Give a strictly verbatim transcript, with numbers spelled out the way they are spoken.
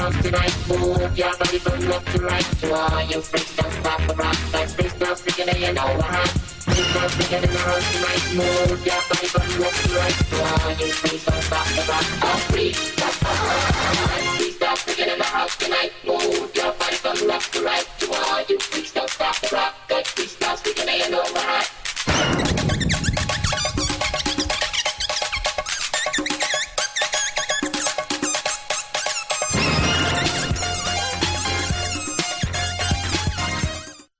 house tonight. Move your body from left to right. To all you freaks, don't stop the rock. Like space girls thinking they know what hot. Space girls thinking in the house tonight. Move your body from left to right. To all you freaks, don't stop the rock. All freaks, don't stop the rock. Freaks girls thinking in the house tonight. Move your body from left to right. To all you freaks, don't stop the rock. Like space girls thinking they know what hot.